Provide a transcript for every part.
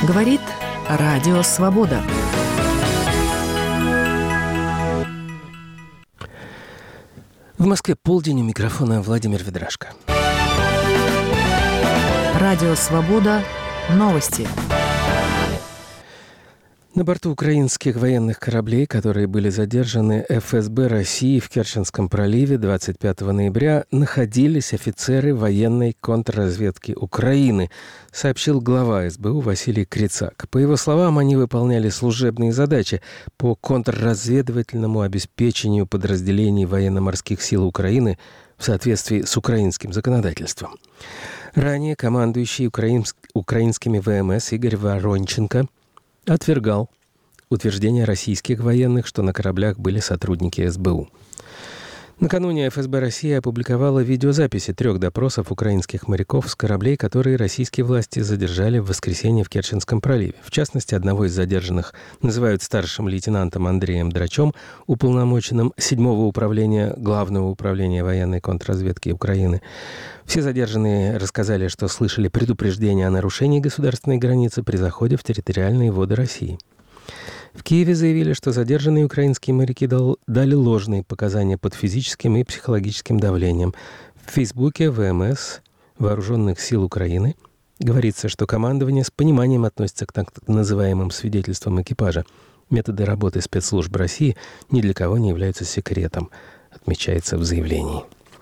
Говорит Радио Свобода. В Москве полдень, у микрофона Владимир Ведрашко. Радио Свобода. Новости. На борту украинских военных кораблей, которые были задержаны ФСБ России в Керченском проливе 25 ноября, находились офицеры военной контрразведки Украины, сообщил глава СБУ Василий Крицак. По его словам, они выполняли служебные задачи по контрразведывательному обеспечению подразделений военно-морских сил Украины в соответствии с украинским законодательством. Ранее командующий украинскими ВМС Игорь Воронченко отвергал утверждение российских военных, что на кораблях были сотрудники СБУ. Накануне ФСБ России опубликовала видеозаписи 3 допросов украинских моряков с кораблей, которые российские власти задержали в воскресенье в Керченском проливе. В частности, одного из задержанных называют старшим лейтенантом Андреем Драчом, уполномоченным 7-го управления Главного управления военной контрразведки Украины. Все задержанные рассказали, что слышали предупреждения о нарушении государственной границы при заходе в территориальные воды России. В Киеве заявили, что задержанные украинские моряки дали ложные показания под физическим и психологическим давлением. В Фейсбуке ВМС Вооруженных сил Украины говорится, что командование с пониманием относится к так называемым свидетельствам экипажа. Методы работы спецслужб России ни для кого не являются секретом, отмечается в заявлении.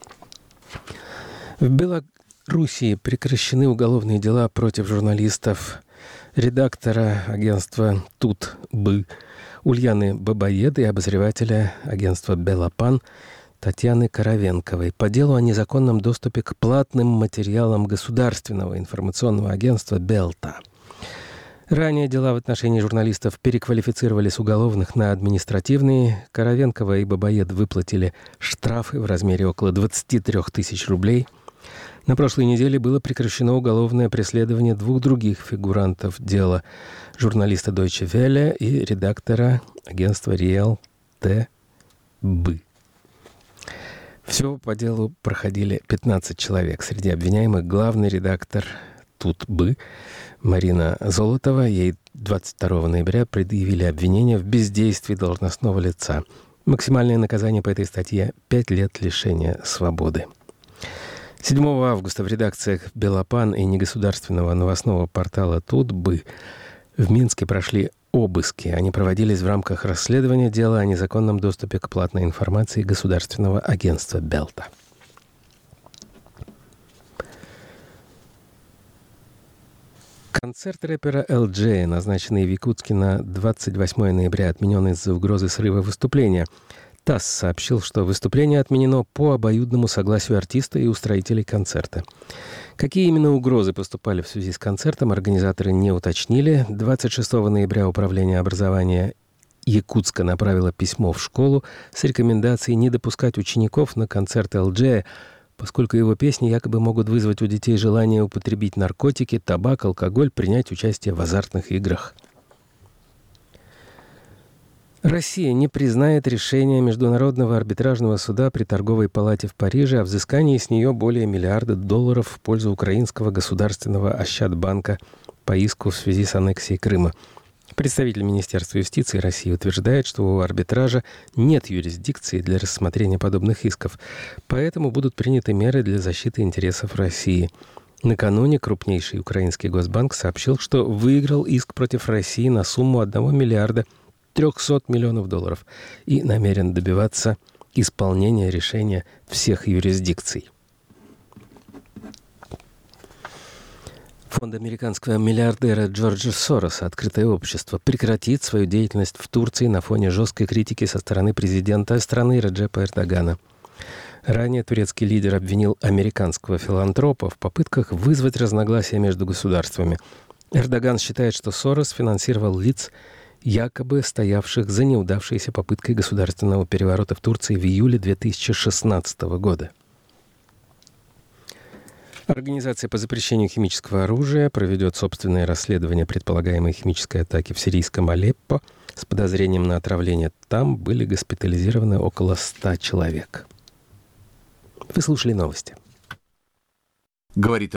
В Белоруссии прекращены уголовные дела против журналистов, редактора агентства «Тут-бы» Ульяны Бабаеды и обозревателя агентства «Белопан» Татьяны Коровенковой по делу о незаконном доступе к платным материалам государственного информационного агентства «Белта». Ранее дела в отношении журналистов переквалифицировали с уголовных на административные. Коровенкова и Бабаед выплатили штрафы в размере около 23 тысяч рублей. На прошлой неделе было прекращено уголовное преследование 2 других фигурантов дела – журналиста Deutsche Welle и редактора агентства Реал Т.Б. Всего по делу проходили 15 человек. Среди обвиняемых главный редактор Тут-бы Марина Золотова. Ей 22 ноября предъявили обвинение в бездействии должностного лица. Максимальное наказание по этой статье – 5 лет лишения свободы. 7 августа в редакциях «Белопан» и негосударственного новостного портала «Тут-бы» в Минске прошли обыски. Они проводились в рамках расследования дела о незаконном доступе к платной информации государственного агентства «Белта». Концерт рэпера LJ, назначенный в Якутске на 28 ноября, отменен из-за угрозы срыва выступления. ТАСС сообщил, что выступление отменено по обоюдному согласию артиста и устроителей концерта. Какие именно угрозы поступали в связи с концертом, организаторы не уточнили. 26 ноября Управление образования Якутска направило письмо в школу с рекомендацией не допускать учеников на концерт LJ, поскольку его песни якобы могут вызвать у детей желание употребить наркотики, табак, алкоголь, принять участие в азартных играх. Россия не признает решение Международного арбитражного суда при Торговой палате в Париже о взыскании с нее более $1 миллиарда в пользу украинского государственного Ощадбанка по иску в связи с аннексией Крыма. Представитель Министерства юстиции России утверждает, что у арбитража нет юрисдикции для рассмотрения подобных исков, поэтому будут приняты меры для защиты интересов России. Накануне крупнейший украинский госбанк сообщил, что выиграл иск против России на сумму $1 миллиарда 300 миллионов и намерен добиваться исполнения решения всех юрисдикций. Фонд американского миллиардера Джорджа Сороса «Открытое общество» прекратит свою деятельность в Турции на фоне жесткой критики со стороны президента страны Реджепа Эрдогана. Ранее турецкий лидер обвинил американского филантропа в попытках вызвать разногласия между государствами. Эрдоган считает, что Сорос финансировал лиц, якобы стоявших за неудавшейся попыткой государственного переворота в Турции в июле 2016 года. Организация по запрещению химического оружия проведет собственное расследование предполагаемой химической атаки в сирийском Алеппо. С подозрением на отравление там были госпитализированы около 100 человек. Вы слушали новости. Говорит